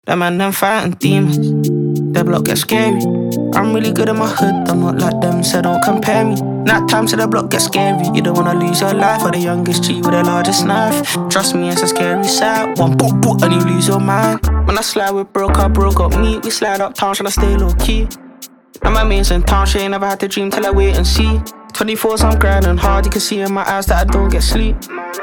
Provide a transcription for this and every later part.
Them man, them fighting demons. Their block get scary. I'm really good in my hood, I'm not like them, so don't compare me. Night time so the block get scary. You don't wanna lose your life for the youngest G with the largest knife. Trust me, it's a scary sight. One boop boop and you lose your mind. When I slide with broke up me. We slide uptown tryna stay low key. And my mates in town, she ain't never had to dream till I wait and see. 24's I'm grinding hard, you can see in my eyes that I don't get sleep.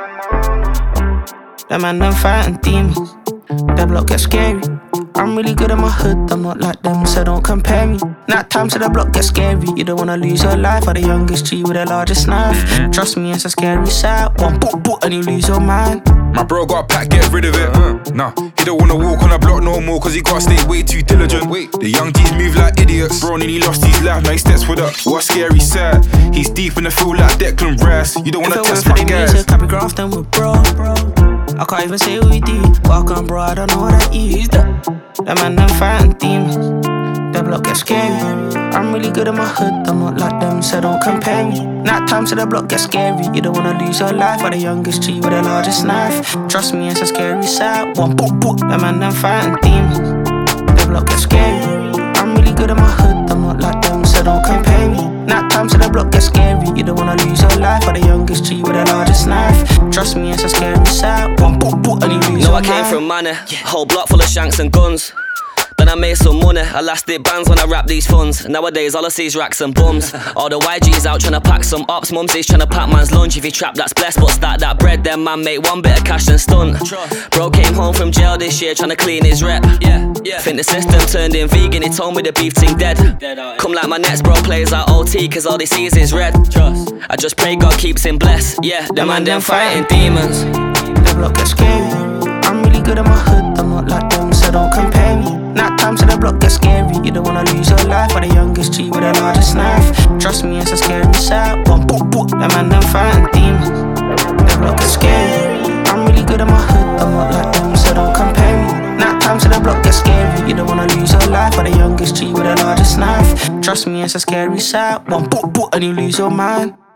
Them man, them fighting demons. Their block get scary. I'm really good in my hood, I'm not like them, so don't compare me. Night time so the block get scary. You don't wanna lose your life for the youngest G with the largest knife. Trust me, it's a scary sight. One boop boop and you lose your mind. My bro got packed, get rid of it. Nah, he don't wanna walk on the block no more, cause he gotta stay way too diligent. The young G's move like idiots. Bro nearly lost his life, now he steps with us. What a scary sight. He's deep in the field like Declan Rice. You don't wanna test my guys. If it weren't for the music, I'd be grafting with bro. I can't even say what we do. Walk on bro, I don't know what I eat. Them man, them fighting demons. Their block get scary. I'm really good in my hood, I'm not like them, so don't compare me. Night time so the block get scary. You don't wanna lose your life for the youngest G with the largest knife. Trust me, it's a scary sight. One boop boop. Them man, them fighting demons. Their block get scary. I'm really good in my hood, I'm not like them, so don't compare me. Night time so the block get scary. You don't wanna lose your life for the youngest G with the largest knife. Trust me, it's a scary sight. One boop boop and you lose your I came from money, whole block full of shanks and guns. Then I made some money, elastic bands when I rap these funds. Nowadays all I see is racks and bums. All the YG's out tryna pack some ops, mumsy's tryna pack man's lunch. If you trap that's blessed, but stack that bread, then man make one bit of cash and stunt. Bro came home from jail this year tryna clean his rep. Think the system turned him vegan, he told me the beef ting dead. Come like my next bro plays like OT, cause all they see is red. I just pray God keeps him blessed. Them man, them fighting demons. Their block get scary. I'm really good in my hood, I'm not like them, so don't compare me. Night time so the block get scary. You don't wanna lose your life for the youngest G with the largest knife. Trust me, it's a scary sight. One boop boop. Them man, them fighting demons. Their block get scary. I'm really good in my hood, I'm not like them, so don't compare me. Night time so the block get scary. You don't wanna lose your life for the youngest G with the largest knife. Trust me, it's a scary sight. One boop boop and you lose your mind.